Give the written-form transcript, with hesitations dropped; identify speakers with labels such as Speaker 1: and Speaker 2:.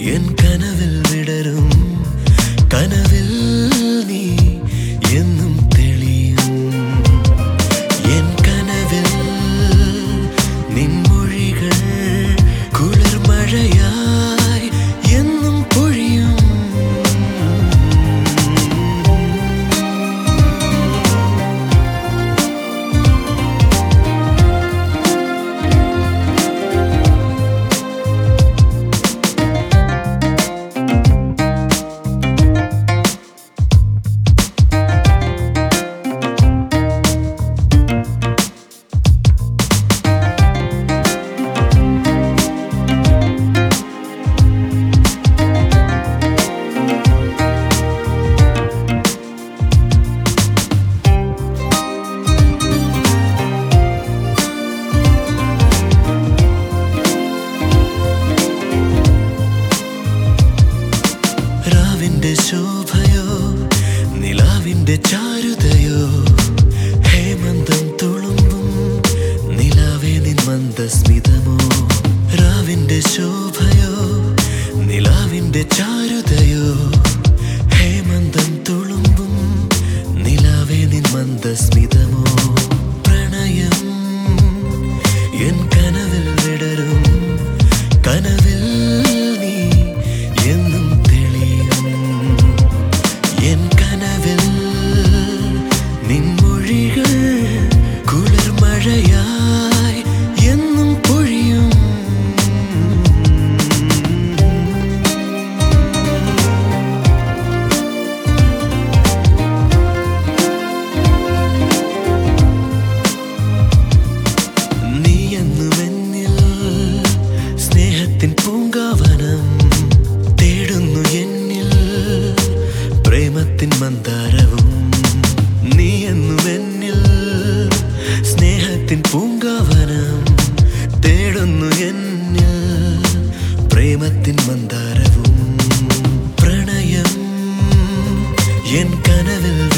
Speaker 1: N കനവിൽ വിടരും കനവിൽ നീ എന്നും തെളിയും എൻ കനവിൽ നിൻമൊഴികൾ കുളിർമഴയായി എന്നും പൊഴിയും ശോഭയോ നിലാവിന്റെ ചാരുതയോ ഹേമന്തം തുളുമ്പും നിലാവേ നിൻ മന്ദസ്മിതമോ രാവിന്റെ ശോഭയോ നിലാവിന്റെ ചാരുതയോ ഹേമന്തം തുളുമ്പും നിലാവേ നിൻ മന്ദസ്മിതമോ പ്രണയം എൻ കനവിൽ വിടരും കനവിൽ നീ എന്നും എൻ കനവിൽ നിൻമൊഴികൾ കുളിർമഴയായി എന്നും പൊഴിയും നീ എന്നും എന്നിൽ സ്നേഹത്തിൻ പൂങ്കാവനം തേടുന്നു എന്നിൽ പ്രേമത്തിൻ മന്ദാരവും നീ എന്നും എന്നിൽ സ്നേഹത്തിൻ പൂങ്കാവനം തേടുന്നു എന്നിൽ പ്രേമത്തിൻ മന്ദാരവും പ്രണയം എൻ കനവിൽ